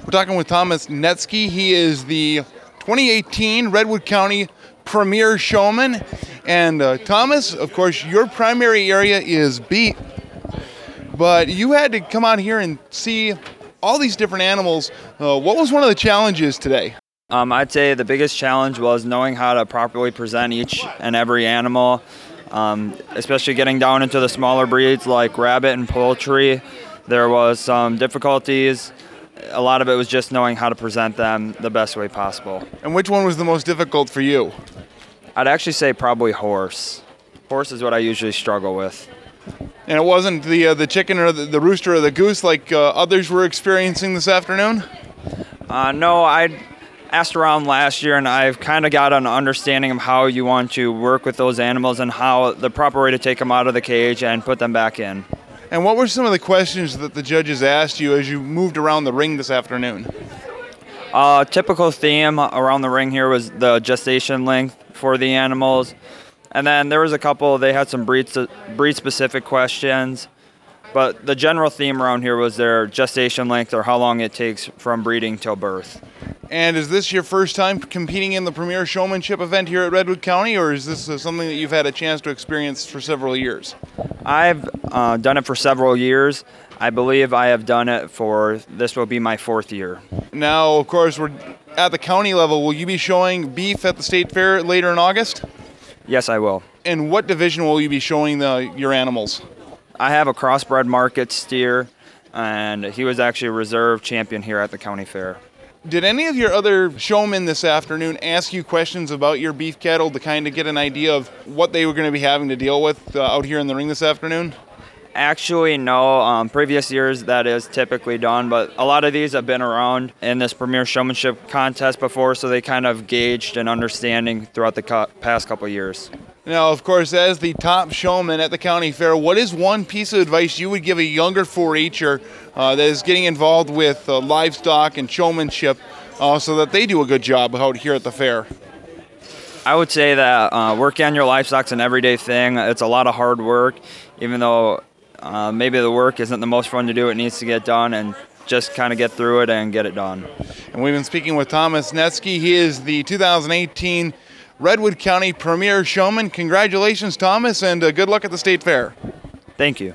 We're talking with Thomas Netsky. He is the 2018 Redwood County Premier Showman. And Thomas, of course, your primary area is beef, but you had to come out here and see all these different animals. What was one of the challenges today? I'd say the biggest challenge was knowing how to properly present each and every animal, especially getting down into the smaller breeds like rabbit and poultry. There was some difficulties. A lot of it was just knowing how to present them the best way possible. And which one was the most difficult for you? I'd actually say probably horse. Horse is what I usually struggle with. And it wasn't the chicken or the rooster or the goose like others were experiencing this afternoon? No, I asked around last year, and I've kind of got an understanding of how you want to work with those animals and how the proper way to take them out of the cage and put them back in. And what were some of the questions that the judges asked you as you moved around the ring this afternoon? Typical theme around the ring here was the length for the animals. And then there was a couple, they had some breed-specific questions. But the general theme around here was their gestation length, or how long it takes from breeding till birth. And is this your first time competing in the Premier Showmanship event here at Redwood County, or is this something that you've had a chance to experience for several years? I've done it for several years. I believe I have done it this will be my fourth year. Now, of course, we're at the county level. Will you be showing beef at the state fair later in August? Yes, I will. And what division will you be showing your animals? I have a crossbred market steer, and he was actually a reserve champion here at the county fair. Did any of your other showmen this afternoon ask you questions about your beef cattle to kind of get an idea of what they were going to be having to deal with out here in the ring this afternoon? Actually, no. Previous years that is typically done, but a lot of these have been around in this Premier Showmanship contest before, so they kind of gauged an understanding throughout the past couple of years. Now, of course, as the top showman at the county fair, what is one piece of advice you would give a younger 4-H'er that is getting involved with livestock and showmanship so that they do a good job out here at the fair? I would say that working on your livestock's an everyday thing. It's a lot of hard work, even though maybe the work isn't the most fun to do. It needs to get done, and just kind of get through it and get it done. And we've been speaking with Thomas Netsky. He is the 2018 Redwood County Premier Showman. Congratulations, Thomas, and good luck at the state fair. Thank you.